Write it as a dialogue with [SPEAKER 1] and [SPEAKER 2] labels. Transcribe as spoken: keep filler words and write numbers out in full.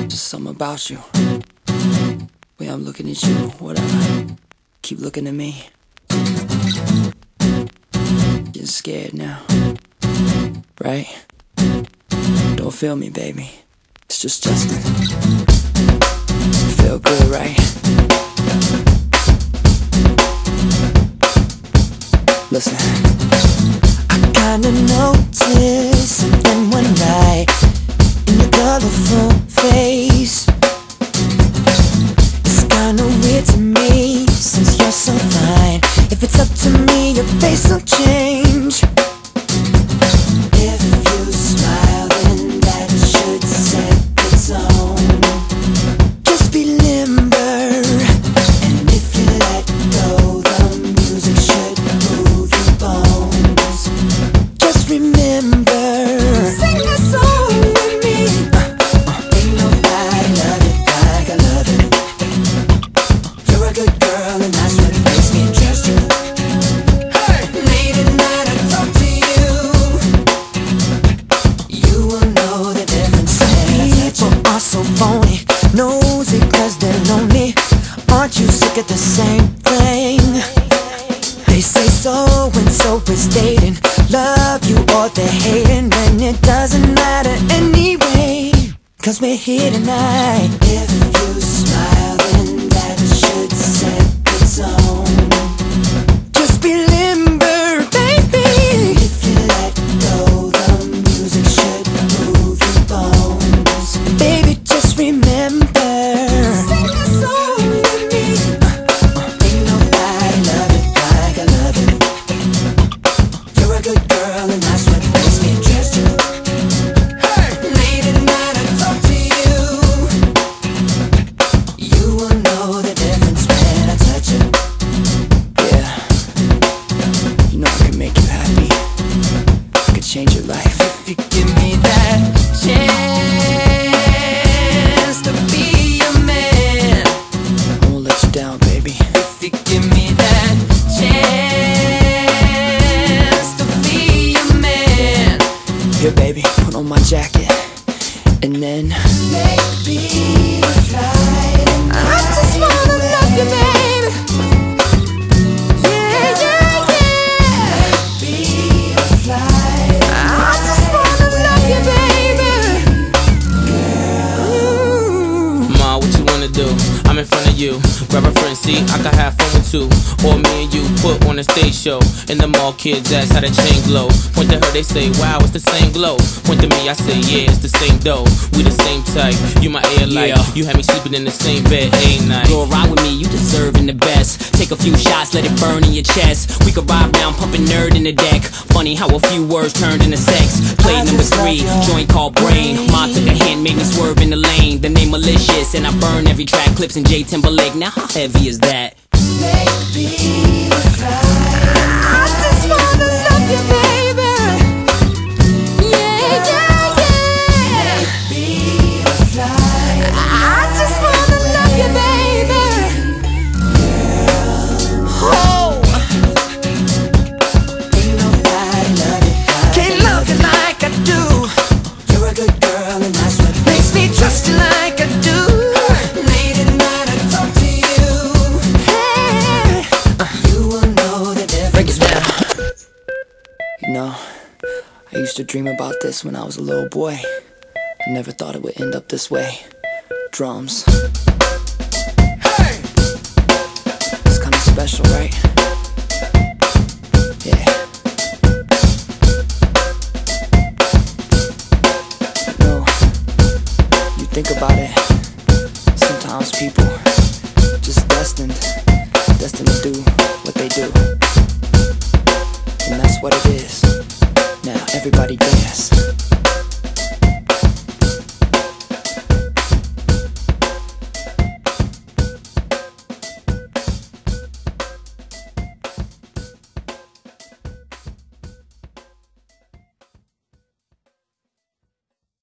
[SPEAKER 1] Just something about you. Way I'm looking at you, whatever. Keep looking at me. Getting scared now, right? Don't feel me, baby. It's just Justin. Feel good, right? Listen. I kinda noticed something one night in your colorful face. It's kinda weird to me since you're so fine. If it's up to me, your face will change. If you smile, then that should set the tone. Just be limber, and if you let go, the music should move your bones. Just remember, sing a song with me. Ain't nobody love it like I love it. You're a good girl, and that's what makes me trust you. Hey, late at night I talk to you. You will know the difference. People are so phony, nosy 'cause they're lonely. Aren't you sick of the same thing? They say so and so is dating, love you or they're hating, and it doesn't matter anyway, 'cause we're here tonight. If you smile, then that should set the tone. Just be limber, baby. If you let go, the music should move your bones. And baby, just remember, sing a song with me. Ain't nobody love it like I love it. You're a good girl, and that's what makes me trust you. Hey, late at night I talk to you. You will know the difference when I touch you. Yeah, you know I can make you happy. I could change your life. If you give me that chance to be your man, I won't let you down, baby. If you give me that chance to be your man. Here, baby, put on my jacket, and then maybe fly. I just wanna love you, baby. Yeah, yeah, yeah. Maybe fly. I just wanna love you, baby. Girl.
[SPEAKER 2] Ma, what you wanna do? I'm in front of you. Grab a friend, see, I can have fun with two. Or me and you put on a stage show. And the mall kids ask how the chain glow. Point to her, they say, wow, it's the same glow. Point to me, I say, yeah, it's the same dough. We the same type, you my air light.
[SPEAKER 3] Yeah.
[SPEAKER 2] You had me sleeping in the same bed, ain't night.
[SPEAKER 3] Go ride with me, you deserving the best. Take a few shots, let it burn in your chest. We could ride round, pumping nerd in the deck. Funny how a few words turned into sex. Play number three, joint called Brain. Ma took a hand, made me swerve in the lane. The name malicious, and I burn every track. Clips in J Timberlake, now how heavy is that?
[SPEAKER 1] Maybe fly. I just wanna love you, baby. Yeah, yeah, yeah. Maybe fly. I just wanna love you, baby. Oh. Ain't nobody love you like can't love you like I do. You're a good girl, and that's what makes me trust you like I do. Late at night I talk to you. Hey, you will know the difference. Break it down. You know, I used to dream about this when I was a little boy. I never thought it would end up this way. Drums. Hey! It's kinda special, right? Yeah. No, you think about it. Sometimes people just destined, destined to do what they do. And that's what it is. Now everybody dance.